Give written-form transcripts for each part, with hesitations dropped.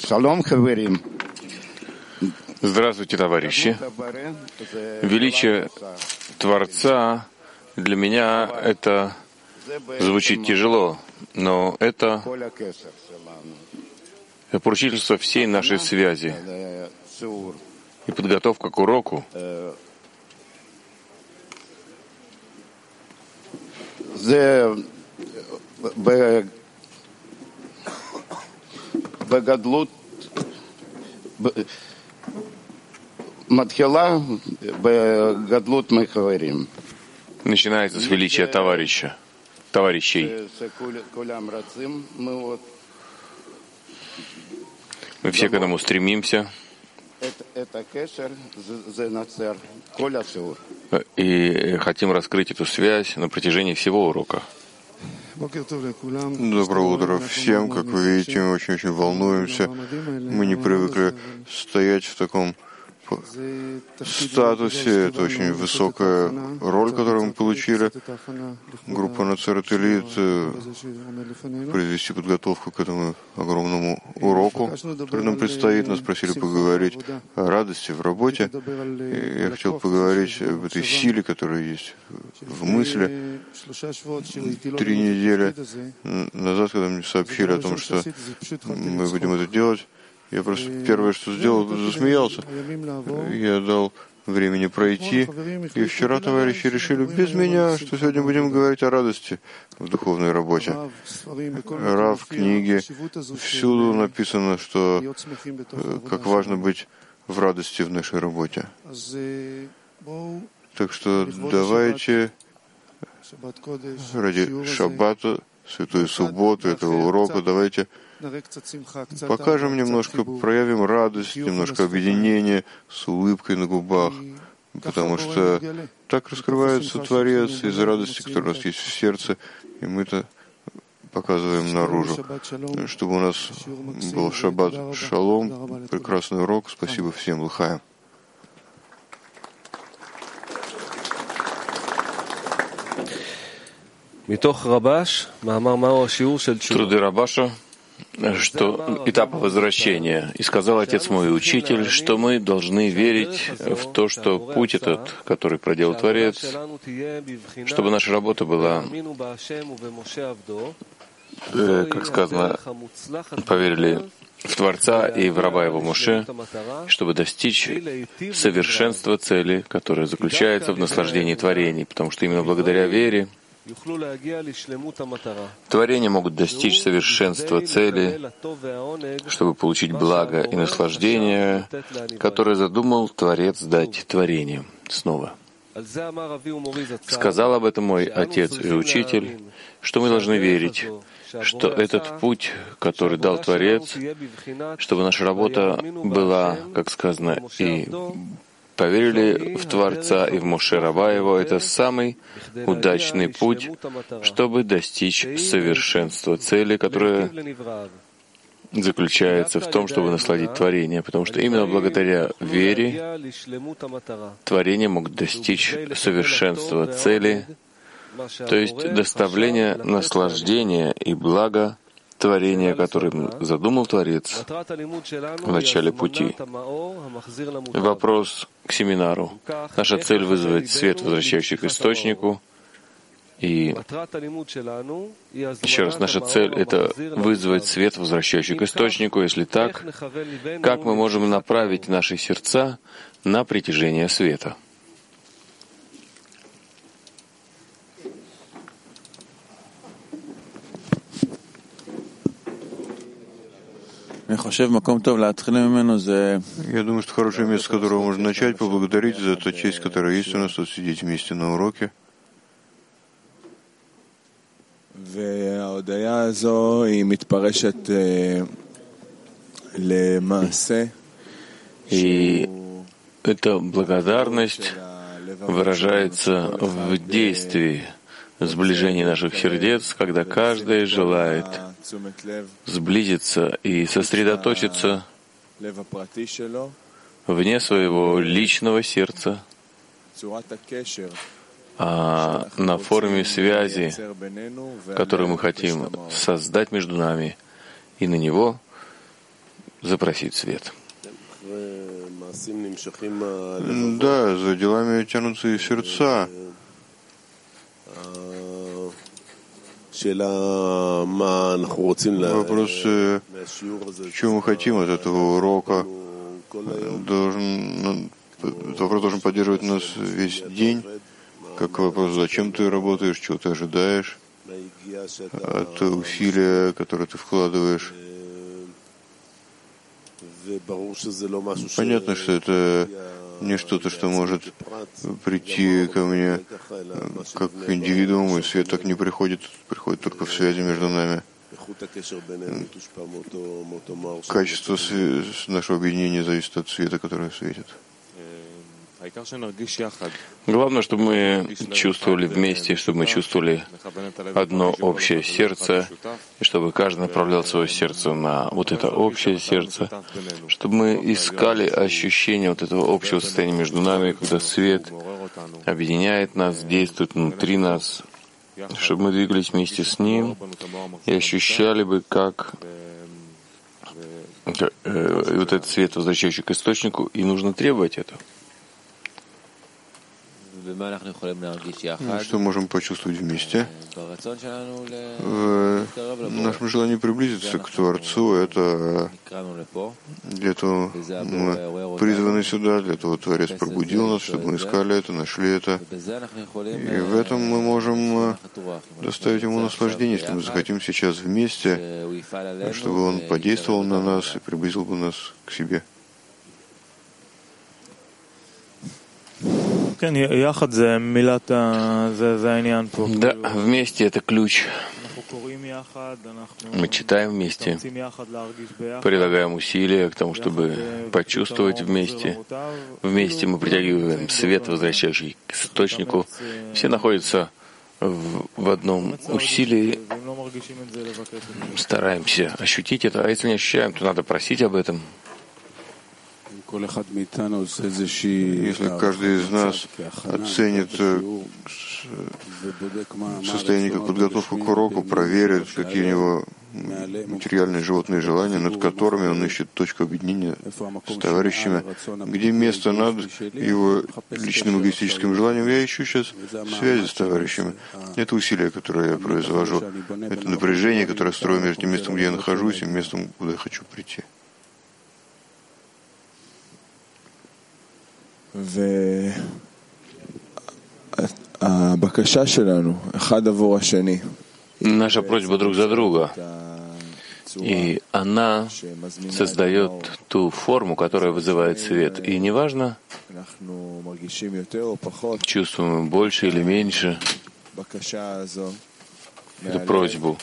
Здравствуйте, товарищи. Величие Творца для меня это звучит тяжело, но это поручительство всей нашей связи и подготовка к уроку. Начинается с величия товарищей. Мы все к этому стремимся. И хотим раскрыть эту связь на протяжении всего урока. Доброе утро всем. Как вы видите, мы очень-очень волнуемся. Мы не привыкли стоять в таком статусе. Это очень высокая роль, которую мы получили. Группа Нацерет Элит произвести подготовку к этому огромному уроку, который нам предстоит. Нас просили поговорить о радости в работе. И я хотел поговорить об этой силе, которая есть в мысли. 3 недели назад, когда мне сообщили о том, что мы будем это делать, я просто первое, что сделал, засмеялся. Я дал времени пройти, и вчера товарищи решили без меня, что сегодня будем говорить о радости в духовной работе. Рав, книги, всюду написано, что как важно быть в радости в нашей работе. Так что давайте ради Шаббата, Святой Субботы, этого урока, давайте покажем немножко, проявим радость, немножко объединения с улыбкой на губах, потому что так раскрывается Творец из радости, которая у нас есть в сердце, и мы это показываем наружу. Чтобы у нас был Шаббат Шалом, прекрасный урок. Спасибо всем. Лыхаем. Труды Рабаша, что этап возвращения. И сказал Отец мой Учитель, что мы должны верить в то, что путь этот, который проделал Творец, чтобы наша работа была, как сказано, поверили в Творца и в раба его Моше, чтобы достичь совершенства цели, которая заключается в наслаждении творений, потому что именно благодаря вере творения могут достичь совершенства цели, чтобы получить благо и наслаждение, которое задумал Творец дать творениям. Снова. Сказал об этом мой Отец и Учитель, что мы должны верить, что этот путь, который дал Творец, чтобы наша работа была, как сказано, и поверили в Творца и в Моше раба его, это самый удачный путь, чтобы достичь совершенства цели, которая заключается в том, чтобы насладить творение, потому что именно благодаря вере творения могут достичь совершенства цели, то есть доставления наслаждения и блага творения, которым задумал Творец в начале пути. Вопрос к семинару. Наша цель — вызвать свет, возвращающий к источнику. И еще раз, наша цель — это вызвать свет, возвращающий к источнику. Если так, как мы можем направить наши сердца на притяжение света? Я думаю, что хорошее место, с которого можно начать, поблагодарить за ту честь, которая есть у нас, тут сидеть вместе на уроке. И эта благодарность выражается в действии, сближении наших сердец, когда каждый желает сблизиться и сосредоточиться вне своего личного сердца, а на форме связи, которую мы хотим создать между нами, и на него запросить свет. Да, за делами тянутся и сердца. Вопрос, чего мы хотим от этого урока, вопрос должен поддерживать нас весь день, как вопрос, зачем ты работаешь, чего ты ожидаешь от усилия, которое ты вкладываешь. Понятно, что это не что-то, что может прийти ко мне как индивидуум, и свет так не приходит только в связи между нами. Качество нашего объединения зависит от света, который светит. Главное, чтобы мы чувствовали вместе, чтобы мы чувствовали одно общее сердце, и чтобы каждый направлял свое сердце на вот это общее сердце, чтобы мы искали ощущение вот этого общего состояния между нами, когда свет объединяет нас, действует внутри нас, чтобы мы двигались вместе с ним и ощущали бы, как вот этот свет, возвращающий к источнику, и нужно требовать этого. Что можем почувствовать вместе? В нашем желании приблизиться к Творцу, это для этого мы призваны сюда, для этого Творец пробудил нас, чтобы мы искали это, нашли это. И в этом мы можем доставить ему наслаждение, если мы захотим сейчас вместе, чтобы он подействовал на нас и приблизил бы нас к себе. Да, вместе это ключ. Мы читаем вместе, прилагаем усилия к тому, чтобы почувствовать вместе. Вместе мы притягиваем свет, возвращающий к источнику. Все находятся в одном усилии. Стараемся ощутить это, а если не ощущаем, то надо просить об этом. Если каждый из нас оценит состояние как подготовку к уроку, проверит, какие у него материальные животные желания, над которыми он ищет точку объединения с товарищами, где место над его личным эгоистическим желанием, я ищу сейчас связи с товарищами. Это усилие, которое я произвожу, это напряжение, которое строю между тем местом, где я нахожусь, и местом, куда я хочу прийти. Наша просьба друг за друга, и она создает ту форму, которая вызывает свет. И неважно, чувствуем мы больше или меньше эту просьбу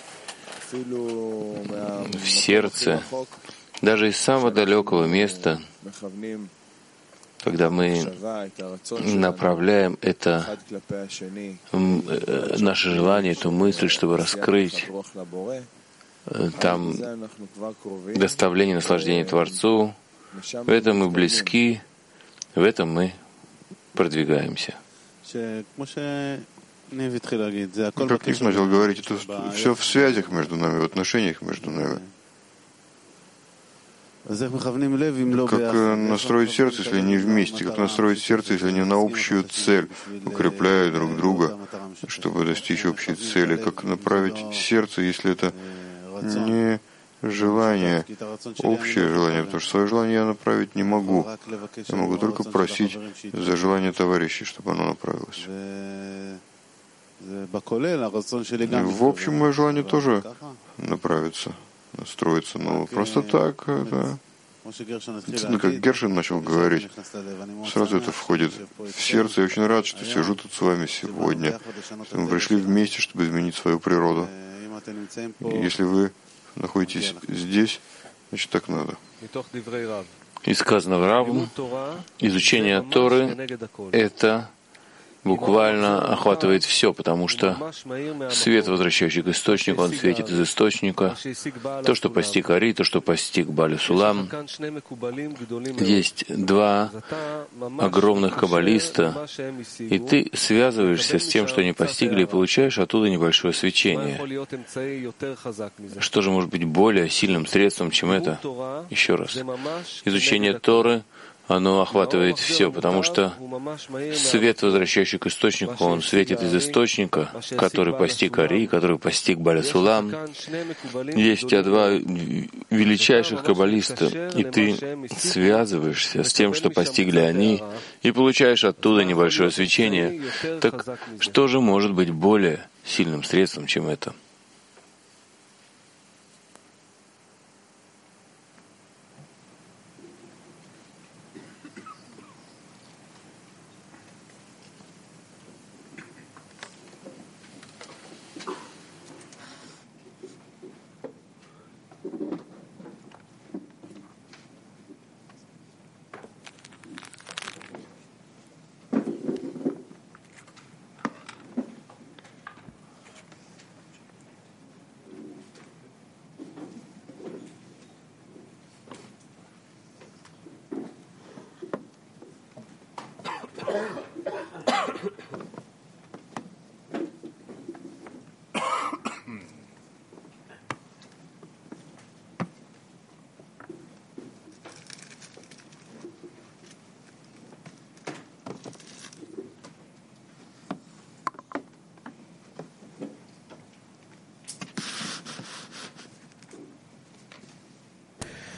в сердце, даже из самого далекого места, когда мы направляем это, наше желание, эту мысль, чтобы раскрыть там доставление наслаждения Творцу, в этом мы близки, в этом мы продвигаемся. Как Ник начал говорить, это все в связях между нами, в отношениях между нами. Как настроить сердце, если не вместе? Как настроить сердце, если не на общую цель, укрепляя друг друга, чтобы достичь общей цели? Как направить сердце, если это не желание, общее желание? Потому что свое желание я направить не могу. Я могу только просить за желание товарищей, чтобы оно направилось. И в общем, мое желание тоже направится, настроиться, но просто так, да. Ну, как Гершин начал говорить, сразу это входит в сердце. Я очень рад, что сижу тут с вами сегодня, что мы пришли вместе, чтобы изменить свою природу. И если вы находитесь здесь, значит, так надо. И сказано в Раву, изучение Торы — это буквально охватывает все, потому что свет, возвращающий к источнику, он светит из источника. То, что постиг Ари, то, что постиг Бали Сулам. Есть два огромных каббалиста, и ты связываешься с тем, что они постигли, и получаешь оттуда небольшое свечение. Что же может быть более сильным средством, чем это? Еще раз. Изучение Торы, оно охватывает все, потому что свет, возвращающий к источнику, он светит из источника, который постиг Ари, который постиг Бали Сулам. Есть у тебя два величайших каббалиста, и ты связываешься с тем, что постигли они, и получаешь оттуда небольшое свечение. Так что же может быть более сильным средством, чем это?